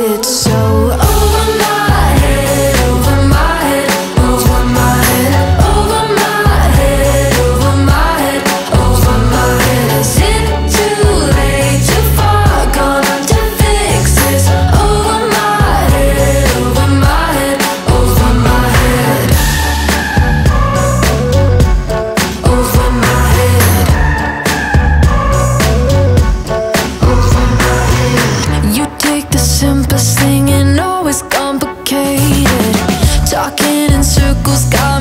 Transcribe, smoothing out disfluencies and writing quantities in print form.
It's so over my head, over my head, over my head, over my head, over my head, over my head. Is it too late, too far gone to fix this? Over my head, over my head, over my head, over my head, over my head. You take the simplest thing and know it's complicated. Talking in circles, got